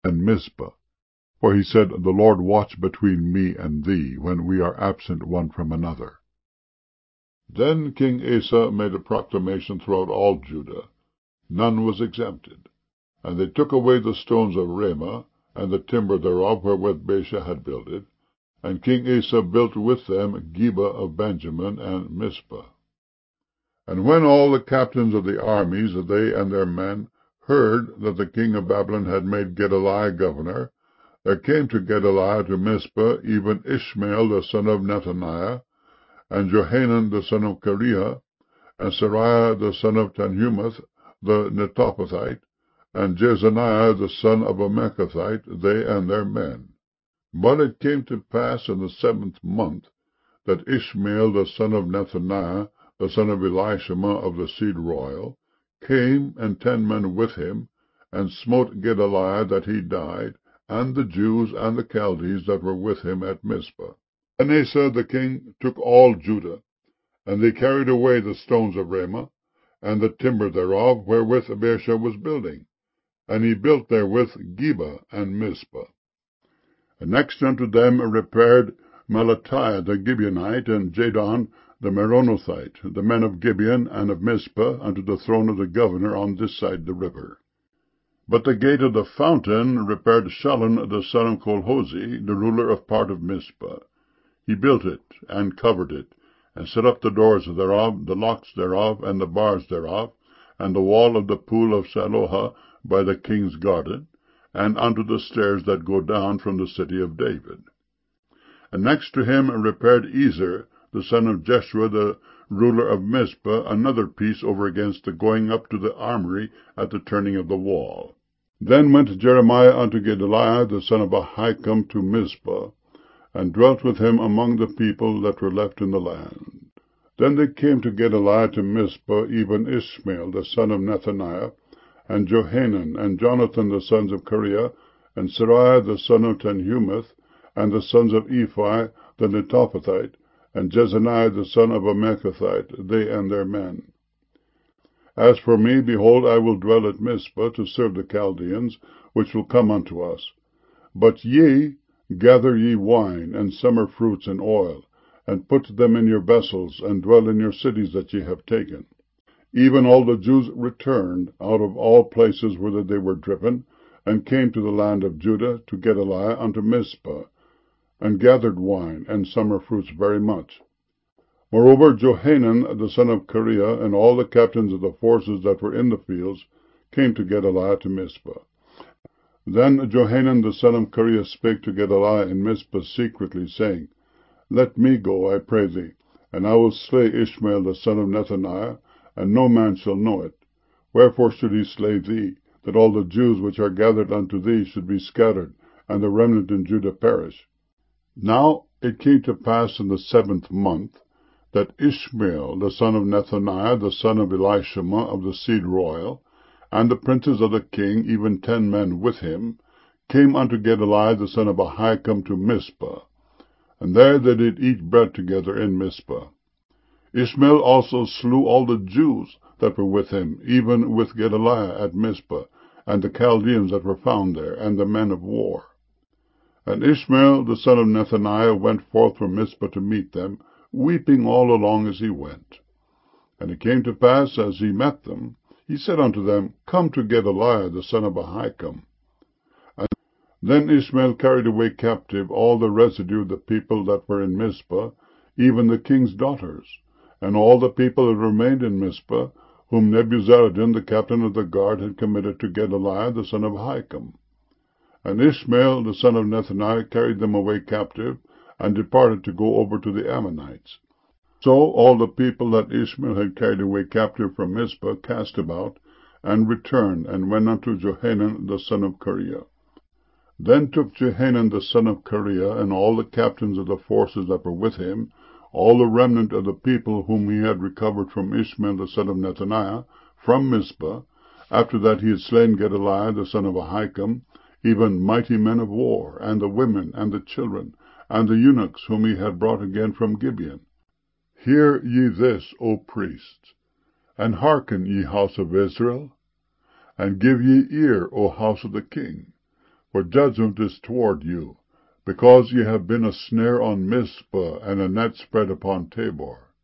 and Mizpah. For he said, The Lord watch between me and thee, when we are absent one from another. Then King Asa made a proclamation throughout all Judah. None was exempted. And they took away the stones of Ramah, and the timber thereof wherewith Baasha had builded. And King Asa built with them Geba of Benjamin, and Mizpah. And when all the captains of the armies, they and their men, heard that the king of Babylon had made Gedaliah governor, there came to Gedaliah to Mizpah even Ishmael the son of Nethaniah, and Johanan the son of Kareah, and Seraiah the son of Tanhumeth the Netophathite, and Jezaniah the son of a Mechathite, they and their men. But it came to pass in the 7th month, that Ishmael the son of Nethaniah, the son of Elishama of the seed royal, came, and 10 men with him, and smote Gedaliah that he died, and the Jews and the Chaldees that were with him at Mizpah. And Asa the king took all Judah, and they carried away the stones of Ramah, and the timber thereof wherewith Baasha was building, and he built therewith Geba and Mizpah. And next unto them repaired Melatiah the Gibeonite, and Jadon the Meronothite, the men of Gibeon and of Mizpah, unto the throne of the governor on this side the river. But the gate of the fountain repaired Shallun the son of Colhozi, the ruler of part of Mizpah. He built it, and covered it, and set up the doors thereof, the locks thereof, and the bars thereof, and the wall of the pool of Siloah by the king's garden, and unto the stairs that go down from the city of David. And next to him repaired Ezer, the son of Jeshua, the ruler of Mizpah, another piece over against the going up to the armory at the turning of the wall. Then went Jeremiah unto Gedaliah, the son of Ahikam, to Mizpah, and dwelt with him among the people that were left in the land. Then they came to Gedaliah to Mizpah, even Ishmael, the son of Nethaniah, and Johanan, and Jonathan, the sons of Kareah, and Seraiah, the son of Tanhumeth, and the sons of Ephi, the Netophathite, and Jezaniah, the son of a Mechathite, they and their men. As for me, behold, I will dwell at Mizpah, to serve the Chaldeans, which will come unto us. But ye, gather ye wine, and summer fruits, and oil, and put them in your vessels, and dwell in your cities that ye have taken. Even all the Jews returned out of all places whither they were driven, and came to the land of Judah, to Gedaliah unto Mizpah, and gathered wine and summer fruits very much. Moreover, Johanan the son of Kareah, and all the captains of the forces that were in the fields, came to Gedaliah to Mizpah. Then Johanan the son of Kareah spake to Gedaliah in Mizpah secretly, saying, Let me go, I pray thee, and I will slay Ishmael the son of Nethaniah, and no man shall know it. Wherefore should he slay thee, that all the Jews which are gathered unto thee should be scattered, and the remnant in Judah perish? Now it came to pass in the 7th month, that Ishmael the son of Nethaniah, the son of Elishama of the seed royal, and the princes of the king, even 10 men with him, came unto Gedaliah the son of Ahikam to Mizpah, and there they did eat bread together in Mizpah. Ishmael also slew all the Jews that were with him, even with Gedaliah at Mizpah, and the Chaldeans that were found there, and the men of war. And Ishmael the son of Nethaniah went forth from Mizpah to meet them, weeping all along as he went. And it came to pass, as he met them, he said unto them, Come to Gedaliah the son of Ahikam. And then Ishmael carried away captive all the residue of the people that were in Mizpah, even the king's daughters, and all the people that remained in Mizpah, whom Nebuzaradan the captain of the guard had committed to Gedaliah the son of Ahikam. And Ishmael the son of Nethaniah carried them away captive, and departed to go over to the Ammonites. So all the people that Ishmael had carried away captive from Mizpah cast about, and returned, and went unto Johanan the son of Kareah. Then took Johanan the son of Kareah, and all the captains of the forces that were with him, all the remnant of the people whom he had recovered from Ishmael the son of Nethaniah, from Mizpah, after that he had slain Gedaliah the son of Ahikam, even mighty men of war, and the women, and the children, and the eunuchs whom he had brought again from Gibeon. Hear ye this, O priests, and hearken, ye house of Israel, and give ye ear, O house of the king. for judgment is toward you, because ye have been a snare on Mizpah, and a net spread upon Tabor.